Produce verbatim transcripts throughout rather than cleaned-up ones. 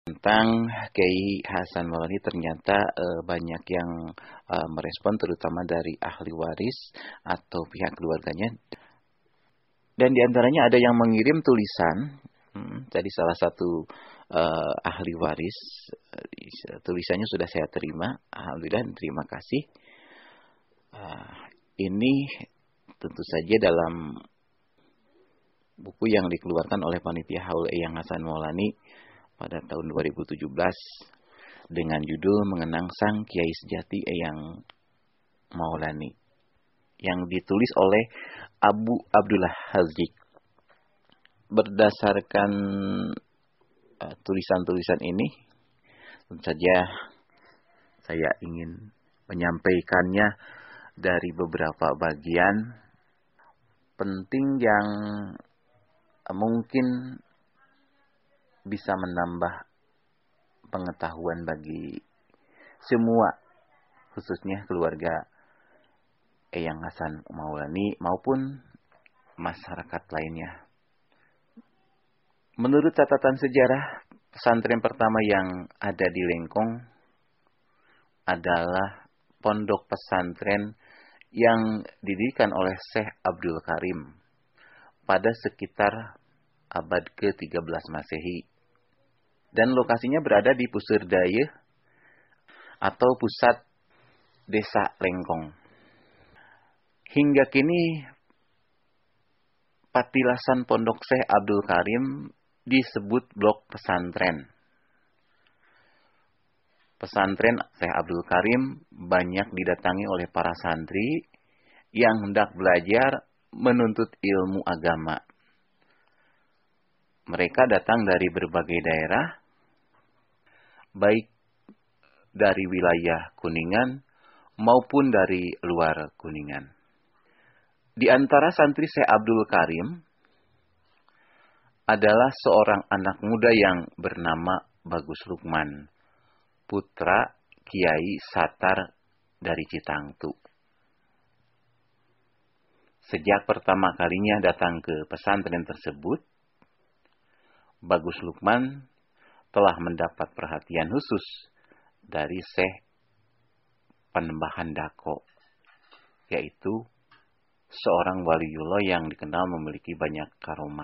Tentang Kiai Hasan Maulani ternyata uh, banyak yang uh, merespon, terutama dari ahli waris atau pihak keluarganya. Dan diantaranya ada yang mengirim tulisan. Hmm, jadi salah satu uh, ahli waris, uh, tulisannya sudah saya terima. Alhamdulillah, terima kasih. Uh, ini tentu saja dalam buku yang dikeluarkan oleh Panitia Haul Eyang Hasan Maulani pada tahun dua ribu tujuh belas dengan judul Mengenang Sang Kiai Sejati Eyang Maulani, yang ditulis oleh Abu Abdullah Hazik. Berdasarkan uh, tulisan-tulisan ini, tentu saja saya ingin menyampaikannya dari beberapa bagian penting yang uh, mungkin bisa menambah pengetahuan bagi semua, khususnya keluarga Eyang Hasan Maulani maupun masyarakat lainnya. Menurut catatan sejarah, pesantren pertama yang ada di Lengkong adalah pondok pesantren yang didirikan oleh Syekh Abdul Karim pada sekitar abad ke tiga belas Masehi. Dan lokasinya berada di Puserdaya atau pusat desa Lengkong. Hingga kini patilasan pondok Syekh Abdul Karim disebut blok pesantren. Pesantren Syekh Abdul Karim banyak didatangi oleh para santri yang hendak belajar menuntut ilmu agama. Mereka datang dari berbagai daerah, baik dari wilayah Kuningan maupun dari luar Kuningan. Di antara santri Syekh Abdul Karim adalah seorang anak muda yang bernama Bagus Lukman, putra Kiai Satar dari Citangtu. Sejak pertama kalinya datang ke pesantren tersebut, Bagus Lukman telah mendapat perhatian khusus dari Syekh Panembahan Dako, yaitu seorang waliullah yang dikenal memiliki banyak karomah.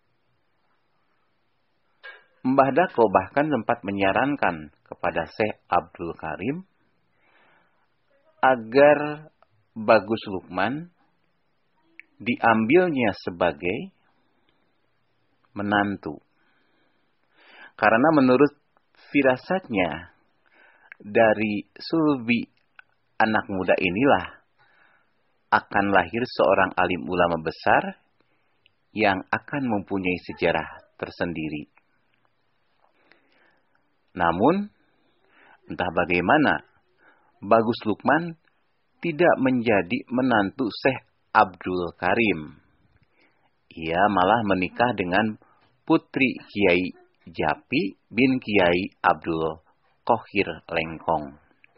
Mbah Dako bahkan sempat menyarankan kepada Syekh Abdul Karim agar Bagus Lukman diambilnya sebagai menantu. Karena menurut firasatnya, dari sulbi anak muda inilah akan lahir seorang alim ulama besar yang akan mempunyai sejarah tersendiri. Namun, entah bagaimana, Bagus Lukman tidak menjadi menantu Syekh Abdul Karim. Ia malah menikah dengan putri Kiai Japi bin Kiai Abdul Qohir Lengkong.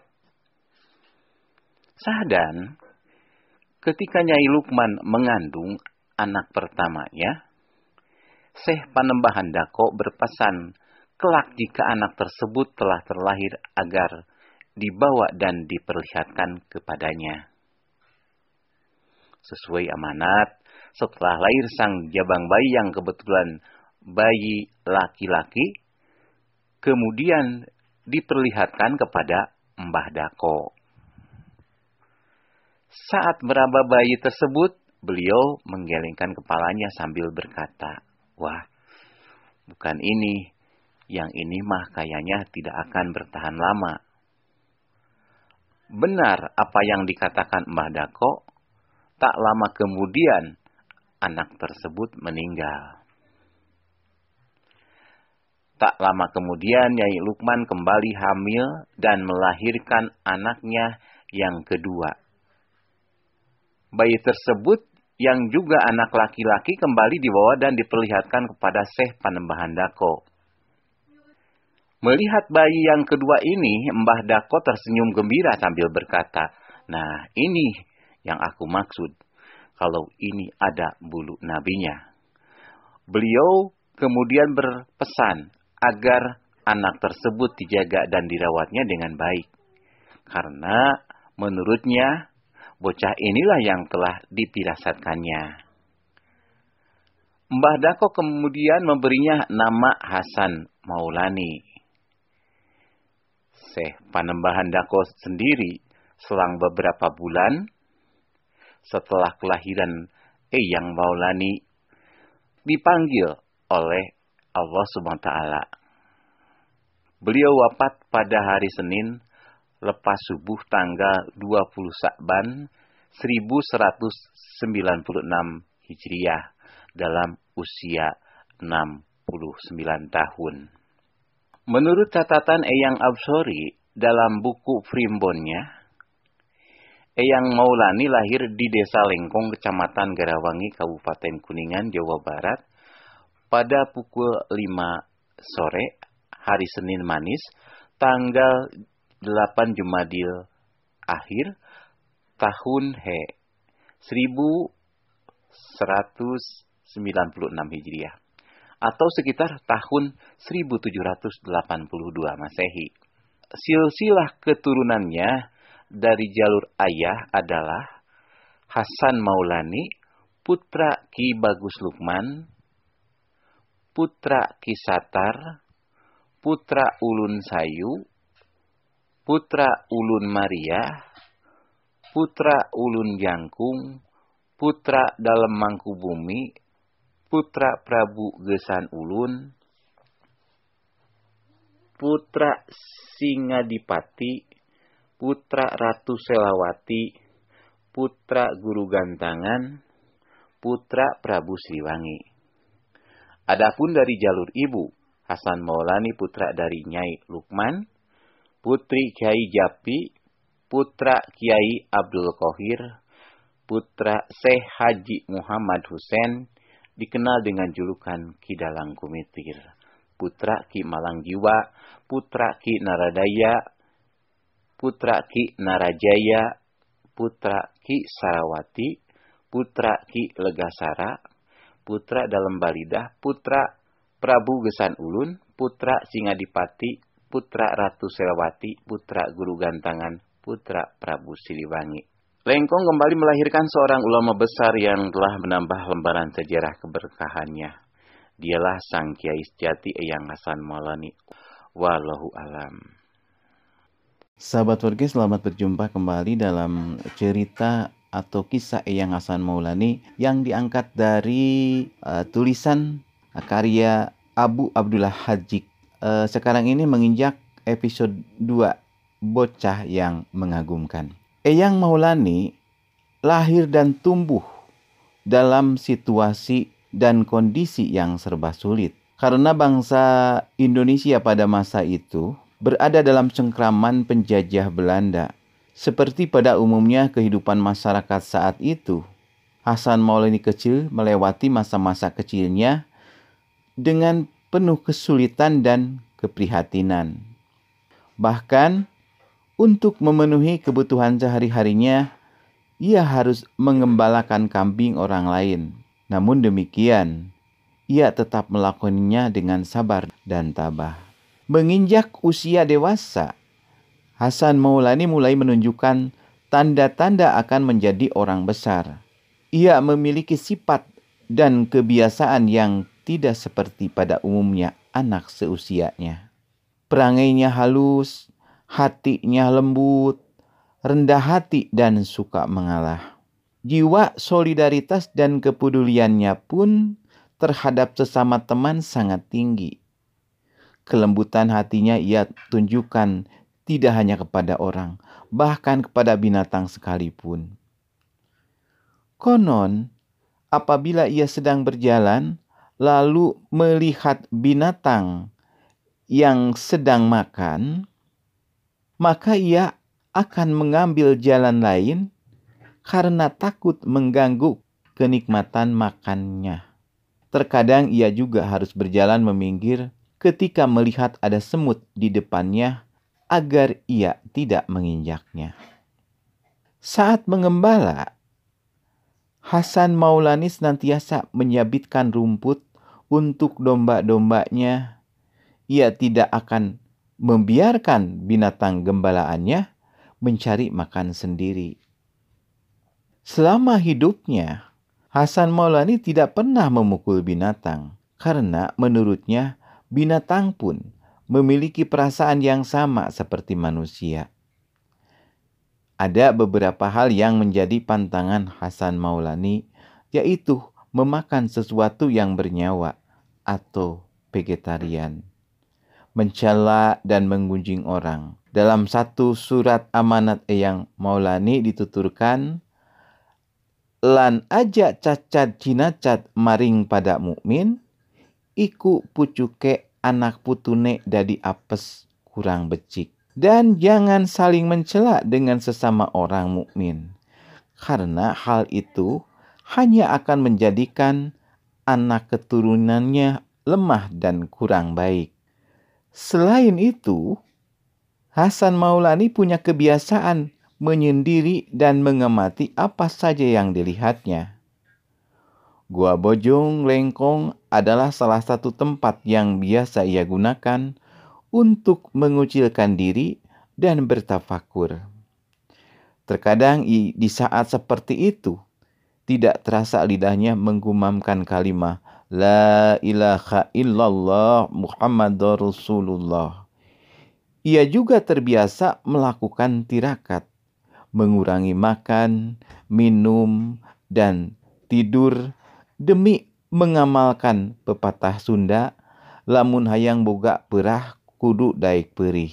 Sahdan, ketika Nyai Lukman mengandung anak pertamanya, Syekh Panembahan Dako berpesan kelak jika anak tersebut telah terlahir agar dibawa dan diperlihatkan kepadanya. Sesuai amanat, setelah lahir sang jabang bayi yang kebetulan bayi laki-laki, kemudian diperlihatkan kepada Mbah Dako. Saat meraba bayi tersebut, beliau menggelengkan kepalanya sambil berkata, "Wah, bukan ini. Yang ini mah kayaknya tidak akan bertahan lama." Benar apa yang dikatakan Mbah Dako, tak lama kemudian anak tersebut meninggal. Tak lama kemudian Nyai Lukman kembali hamil dan melahirkan anaknya yang kedua. Bayi tersebut yang juga anak laki-laki kembali dibawa dan diperlihatkan kepada Syekh Panembahan Dako. Melihat bayi yang kedua ini, Mbah Dako tersenyum gembira sambil berkata, "Nah, ini yang aku maksud. Kalau ini ada bulu nabinya." Beliau kemudian berpesan agar anak tersebut dijaga dan dirawatnya dengan baik. Karena menurutnya, bocah inilah yang telah dipirasatkannya. Mbah Dako kemudian memberinya nama Hasan Maulani. Syekh Panembahan Dako sendiri selang beberapa bulan setelah kelahiran Eyang Maulani dipanggil oleh Allah Subhanahu wa taala. Beliau wafat pada hari Senin lepas subuh tanggal dua puluh Sa'ban seribu seratus sembilan puluh enam Hijriah dalam usia enam puluh sembilan tahun. Menurut catatan Eyang Absori dalam buku primbonnya, Eyang Maulani lahir di Desa Lengkong, Kecamatan Garawangi, Kabupaten Kuningan, Jawa Barat, pada pukul lima sore, hari Senin Manis, tanggal delapan Jumadil Akhir, tahun He, seribu seratus sembilan puluh enam Hijriah, atau sekitar tahun seribu tujuh ratus delapan puluh dua Masehi. Silsilah keturunannya dari jalur ayah adalah Hasan Maulani, putra Ki Bagus Lukman, putra Ki Satar, putra Ulun Sayu, putra Ulun Maria, putra Ulun Jangkung, putra Dalem Mangkubumi, putra Prabu Gesan Ulun, putra Singadipati, putra Ratu Selawati, putra Guru Gantangan, putra Prabu Siliwangi. Adapun dari jalur ibu, Hasan Maulani putra dari Nyai Lukman, putri Kiai Japi, putra Kiai Abdul Qohir, putra Syekh Haji Muhammad Hussein, dikenal dengan julukan Ki Dalang Kumitir, putra Ki Malang Jiwa, putra Ki Naradaya, putra Ki Narajaya, putra Ki Sarawati, putra Ki Legasara, putra Dalem Balidah, putra Prabu Gesan Ulun, putra Singadipati, putra Ratu Selawati, putra Guru Gantangan, putra Prabu Siliwangi. Lengkong kembali melahirkan seorang ulama besar yang telah menambah lembaran sejarah keberkahannya. Dialah Sang Kiai Sejati Eyang Hasan Maulani. Wallahu alam. Sahabat Warga, selamat berjumpa kembali dalam cerita atau kisah Eyang Hasan Maulani yang diangkat dari uh, tulisan uh, karya Abu Abdullah Hajik. Uh, sekarang ini menginjak episode dua, Bocah yang Mengagumkan. Eyang Maulani lahir dan tumbuh dalam situasi dan kondisi yang serba sulit. Karena bangsa Indonesia pada masa itu berada dalam cengkraman penjajah Belanda. Seperti pada umumnya kehidupan masyarakat saat itu, Hasan Maulani kecil melewati masa-masa kecilnya dengan penuh kesulitan dan keprihatinan. Bahkan, untuk memenuhi kebutuhan sehari-harinya, ia harus mengembalakan kambing orang lain. Namun demikian, ia tetap melakukannya dengan sabar dan tabah. Menginjak usia dewasa, Hasan Maulani mulai menunjukkan tanda-tanda akan menjadi orang besar. Ia memiliki sifat dan kebiasaan yang tidak seperti pada umumnya anak seusianya. Perangainya halus, hatinya lembut, rendah hati dan suka mengalah. Jiwa solidaritas dan kepeduliannya pun terhadap sesama teman sangat tinggi. Kelembutan hatinya ia tunjukkan tidak hanya kepada orang, bahkan kepada binatang sekalipun. Konon, apabila ia sedang berjalan, lalu melihat binatang yang sedang makan, maka ia akan mengambil jalan lain karena takut mengganggu kenikmatan makannya. Terkadang ia juga harus berjalan meminggir ketika melihat ada semut di depannya agar ia tidak menginjaknya. Saat mengembala, Hasan Maulani senantiasa menyabitkan rumput untuk domba-dombanya ia tidak akan membiarkan binatang gembalaannya mencari makan sendiri. Selama hidupnya, Hasan Maulani tidak pernah memukul binatang, karena menurutnya binatang pun memiliki perasaan yang sama seperti manusia. Ada beberapa hal yang menjadi pantangan Hasan Maulani, yaitu memakan sesuatu yang bernyawa atau vegetarian, mencela dan menggunjing orang. Dalam satu surat amanat Eyang Maulani dituturkan, lan aja cacat jinacat maring pada mukmin, iku pucuke anak putune dadi apes kurang becik. Dan jangan saling mencela dengan sesama orang mukmin, karena hal itu hanya akan menjadikan anak keturunannya lemah dan kurang baik. Selain itu, Hasan Maulani punya kebiasaan menyendiri dan mengamati apa saja yang dilihatnya. Gua Bojong Lengkong adalah salah satu tempat yang biasa ia gunakan untuk mengucilkan diri dan bertafakur. Terkadang di saat seperti itu, tidak terasa lidahnya menggumamkan kalimat La ilaha illallah Muhammadur Rasulullah. Ia juga terbiasa melakukan tirakat, mengurangi makan, minum, dan tidur demi mengamalkan pepatah Sunda, lamun hayang boga perah kudu daek perih.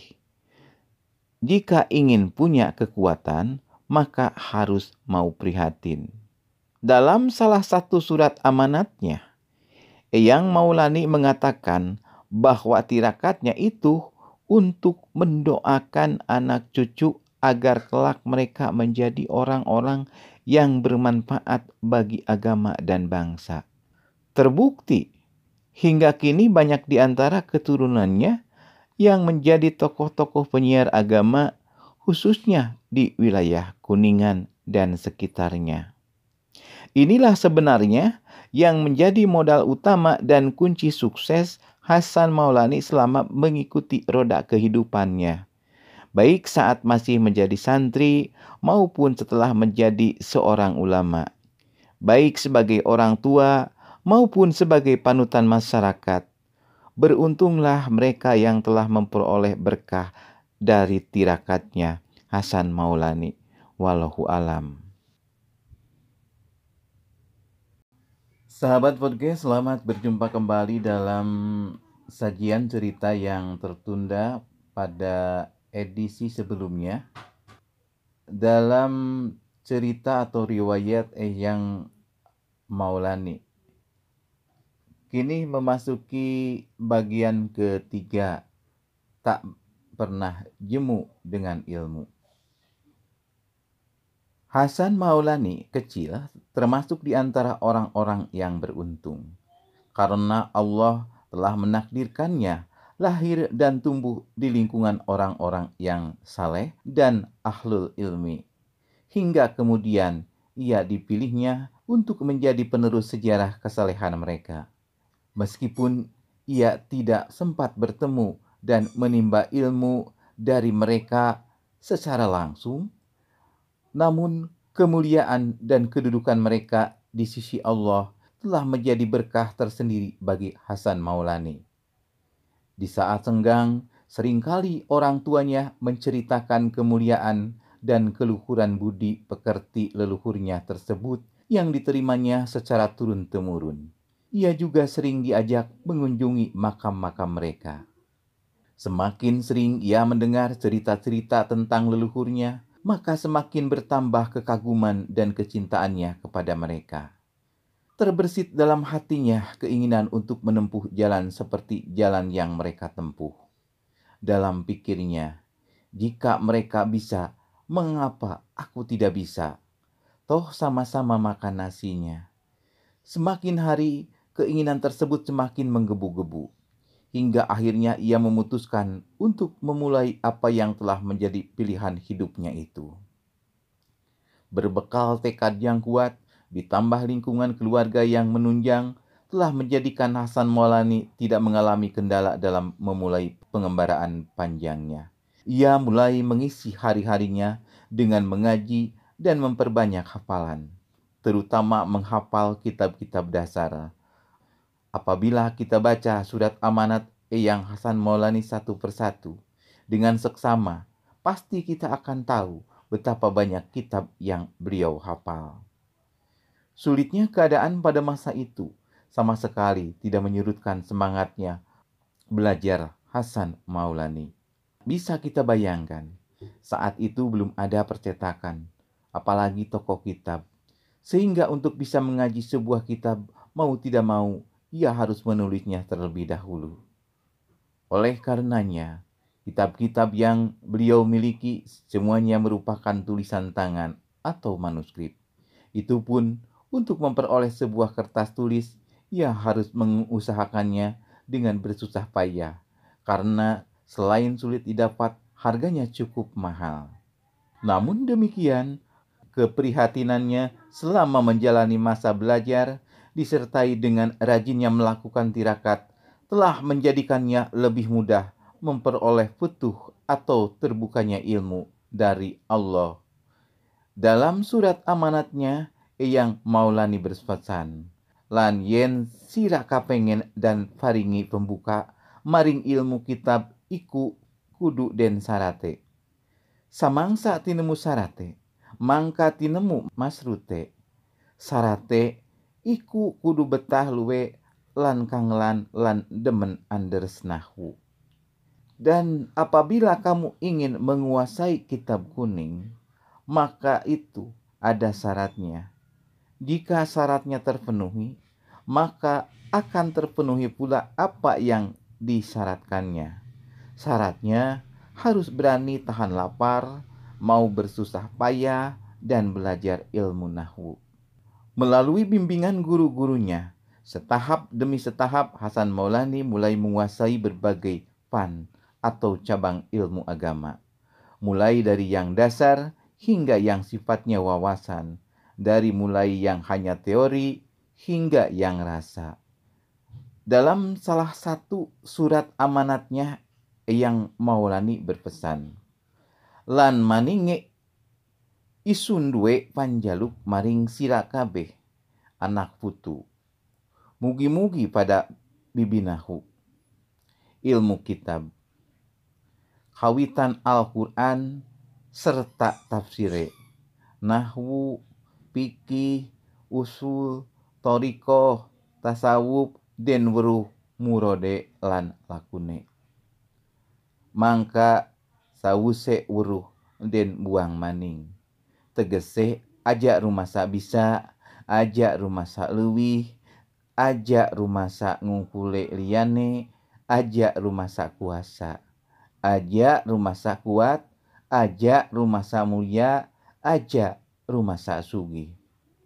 Jika ingin punya kekuatan, maka harus mau prihatin. Dalam salah satu surat amanatnya, Eyang Maulani mengatakan bahwa tirakatnya itu untuk mendoakan anak cucu agar kelak mereka menjadi orang-orang yang bermanfaat bagi agama dan bangsa. Terbukti, hingga kini banyak di antara keturunannya yang menjadi tokoh-tokoh penyiar agama, khususnya di wilayah Kuningan dan sekitarnya. Inilah sebenarnya yang menjadi modal utama dan kunci sukses Hasan Maulani selama mengikuti roda kehidupannya, baik saat masih menjadi santri maupun setelah menjadi seorang ulama, baik sebagai orang tua maupun sebagai panutan masyarakat. Beruntunglah mereka yang telah memperoleh berkah dari tirakatnya Hasan Maulani. Wallahu alam. Sahabat podcast, selamat berjumpa kembali dalam sajian cerita yang tertunda pada edisi sebelumnya. Dalam cerita atau riwayat Eyang Maulani, kini memasuki bagian ketiga, tak pernah jemu dengan ilmu. Hasan Maulani kecil termasuk di antara orang-orang yang beruntung, karena Allah telah menakdirkannya lahir dan tumbuh di lingkungan orang-orang yang saleh dan ahlul ilmi, hingga kemudian ia dipilihnya untuk menjadi penerus sejarah kesalehan mereka. Meskipun ia tidak sempat bertemu dan menimba ilmu dari mereka secara langsung, namun kemuliaan dan kedudukan mereka di sisi Allah telah menjadi berkah tersendiri bagi Hasan Maulani. Di saat senggang, seringkali orang tuanya menceritakan kemuliaan dan keluhuran budi pekerti leluhurnya tersebut yang diterimanya secara turun-temurun. Ia juga sering diajak mengunjungi makam-makam mereka. Semakin sering ia mendengar cerita-cerita tentang leluhurnya, maka semakin bertambah kekaguman dan kecintaannya kepada mereka. Terbersit dalam hatinya keinginan untuk menempuh jalan seperti jalan yang mereka tempuh. Dalam pikirnya, jika mereka bisa, mengapa aku tidak bisa? Toh sama-sama makan nasinya. Semakin hari, keinginan tersebut semakin menggebu-gebu. Hingga akhirnya ia memutuskan untuk memulai apa yang telah menjadi pilihan hidupnya itu. Berbekal tekad yang kuat, ditambah lingkungan keluarga yang menunjang, telah menjadikan Hasan Maulani tidak mengalami kendala dalam memulai pengembaraan panjangnya. Ia mulai mengisi hari-harinya dengan mengaji dan memperbanyak hafalan, terutama menghafal kitab-kitab dasar. Apabila kita baca surat amanat Eyang Hasan Maulani satu persatu dengan seksama, pasti kita akan tahu betapa banyak kitab yang beliau hafal. Sulitnya keadaan pada masa itu sama sekali tidak menyurutkan semangatnya belajar Hasan Maulani. Bisa kita bayangkan, saat itu belum ada percetakan, apalagi toko kitab. Sehingga untuk bisa mengaji sebuah kitab, mau tidak mau, ia harus menulisnya terlebih dahulu. Oleh karenanya, kitab-kitab yang beliau miliki semuanya merupakan tulisan tangan atau manuskrip. Itu pun untuk memperoleh sebuah kertas tulis, ia harus mengusahakannya dengan bersusah payah, karena selain sulit didapat, harganya cukup mahal. Namun demikian, keprihatinannya selama menjalani masa belajar, disertai dengan rajinnya melakukan tirakat, telah menjadikannya lebih mudah memperoleh futuh atau terbukanya ilmu dari Allah. Dalam surat amanatnya, Eyang Maulani berpesan, lan yen sira kapengen dan faringi pembuka, maring ilmu kitab iku kudu den sarate. Samangsa tinemu sarate, mangka tinemu masrute. Sarate iku kudu betah luwe lan kanglan lan demen anders nahwu. Dan apabila kamu ingin menguasai kitab kuning, maka itu ada syaratnya. Jika syaratnya terpenuhi, maka akan terpenuhi pula apa yang disyaratkannya. Syaratnya harus berani tahan lapar, mau bersusah payah, dan belajar ilmu nahwu. Melalui bimbingan guru-gurunya, setahap demi setahap Hasan Maulani mulai menguasai berbagai fan atau cabang ilmu agama. Mulai dari yang dasar hingga yang sifatnya wawasan, dari mulai yang hanya teori hingga yang rasa. Dalam salah satu surat amanatnya, Eyang Maulani berpesan, lan maninge isun duwe panjaluk maring sira kabeh anak putu. Mugi-mugi pada bibinahu ilmu kitab, kawitan Al-Quran serta tafsire, nahwu, fikih, usul, torikoh, tasawuf, den weruh murode lan lakune. Mangka sawuse weruh den buang maning. Tegese ajak rumasa bisa, ajak rumasa leuwih, ajak rumasa ngungkule liyane, ajak rumasa kuasa, ajak rumasa kuat, ajak rumasa mulia, ajak rumasa sugih.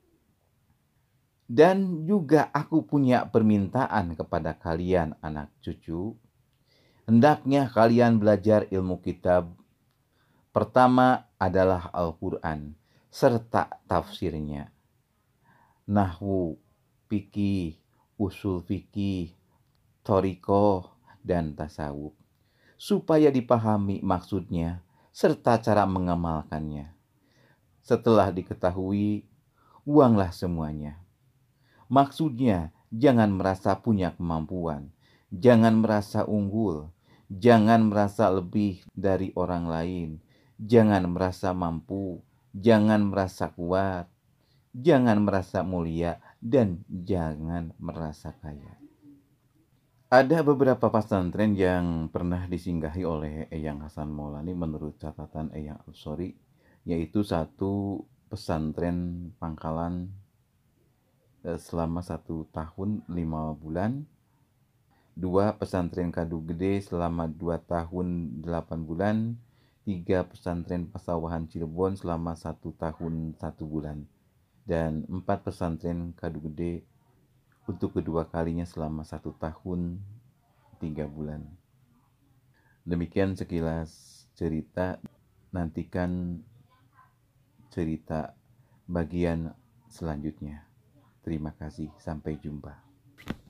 Dan juga aku punya permintaan kepada kalian anak cucu. Hendaknya kalian belajar ilmu kitab. Pertama adalah Al-Quran serta tafsirnya. Nahwu, fikih, usul fikih, torikoh, dan tasawuf. Supaya dipahami maksudnya serta cara mengamalkannya. Setelah diketahui, buanglah semuanya. Maksudnya, jangan merasa punya kemampuan, jangan merasa unggul, jangan merasa lebih dari orang lain, jangan merasa mampu, jangan merasa kuat, jangan merasa mulia, dan jangan merasa kaya. Ada beberapa pesantren yang pernah disinggahi oleh Eyang Hasan Maulani menurut catatan Eyang Al-Sori, yaitu satu pesantren Pangkalan selama satu tahun lima bulan, dua pesantren Kadu Gede selama dua tahun delapan bulan, tiga pesantren Pasawahan Cirebon selama satu tahun satu bulan, dan empat pesantren Kadu Gede untuk kedua kalinya selama satu tahun tiga bulan. Demikian sekilas cerita. Nantikan cerita bagian selanjutnya. Terima kasih, sampai jumpa.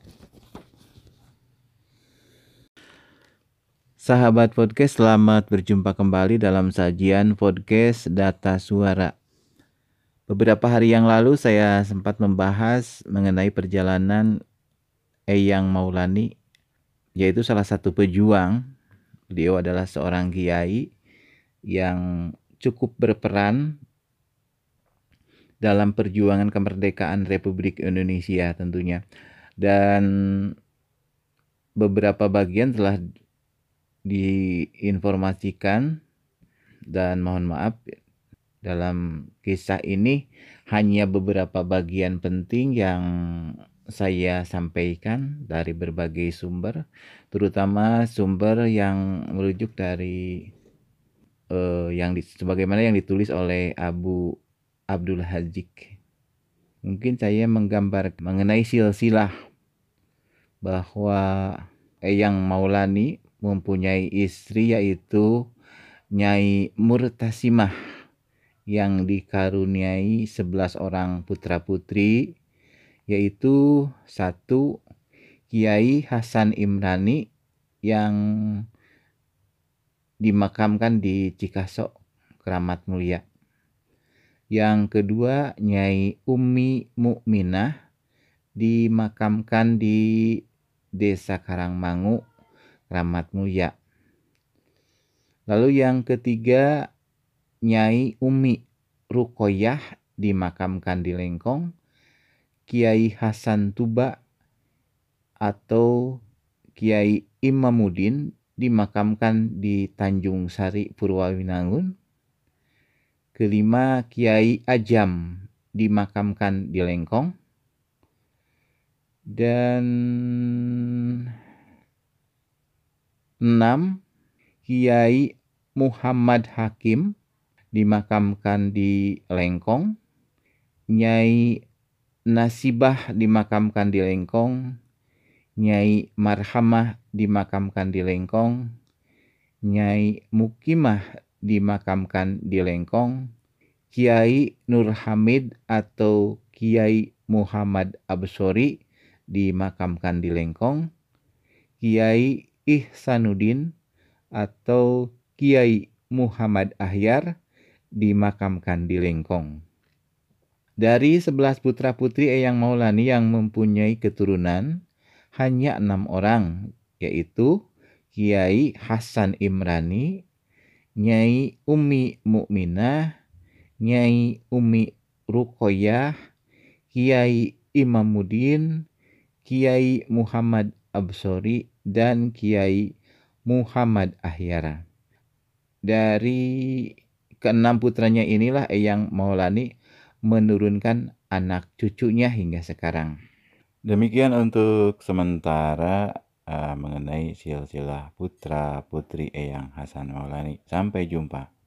Sahabat podcast, selamat berjumpa kembali dalam sajian podcast Data Suara. Beberapa hari yang lalu saya sempat membahas mengenai perjalanan Eyang Maulani, yaitu salah satu pejuang. Beliau adalah seorang kiai yang cukup berperan dalam perjuangan kemerdekaan Republik Indonesia tentunya. Dan beberapa bagian telah diinformasikan, dan mohon maaf dalam kisah ini hanya beberapa bagian penting yang saya sampaikan dari berbagai sumber, terutama sumber yang merujuk dari eh, yang di, sebagaimana yang ditulis oleh Abu Abdul Hazik. Mungkin saya menggambar mengenai silsilah bahwa Eyang Maulani mempunyai istri yaitu Nyai Murtasimah yang dikaruniai sebelas orang putra-putri, yaitu satu Kiai Hasan Imrani yang dimakamkan di Cikaso, Keramat Mulia. Yang kedua Nyai Umi Mukminah dimakamkan di Desa Karangmangu, Keramat Mulia. Lalu yang ketiga Nyai Umi Rukoyah dimakamkan di Lengkong. Kiai Hasan Tuba atau Kiai Imamuddin dimakamkan di Tanjung Sari, Purwawinangun. Kelima Kiai Ajam dimakamkan di Lengkong. Dan enam Kiai Muhammad Hakim dimakamkan di Lengkong. Nyai Nasibah dimakamkan di Lengkong. Nyai Marhamah dimakamkan di Lengkong. Nyai Mukimah dimakamkan di Lengkong. Kiai Nur Hamid atau Kiai Muhammad Absori dimakamkan di Lengkong. Kiai Ihsanuddin atau Kiai Muhammad Ahyar dimakamkan di Lengkong. Dari sebelas putra-putri Eyang Maulani yang mempunyai keturunan hanya enam orang, yaitu Kiai Hasan Imrani, Nyai Umi Mukminah, Nyai Umi Rukoyah, Kiai Imamuddin, Kiai Muhammad Absori, dan Kiai Muhammad Ahyar. Dari keenam putranya inilah Eyang Maulani menurunkan anak cucunya hingga sekarang. Demikian untuk sementara uh, mengenai silsilah putra putri Eyang Hasan Maulani. Sampai jumpa.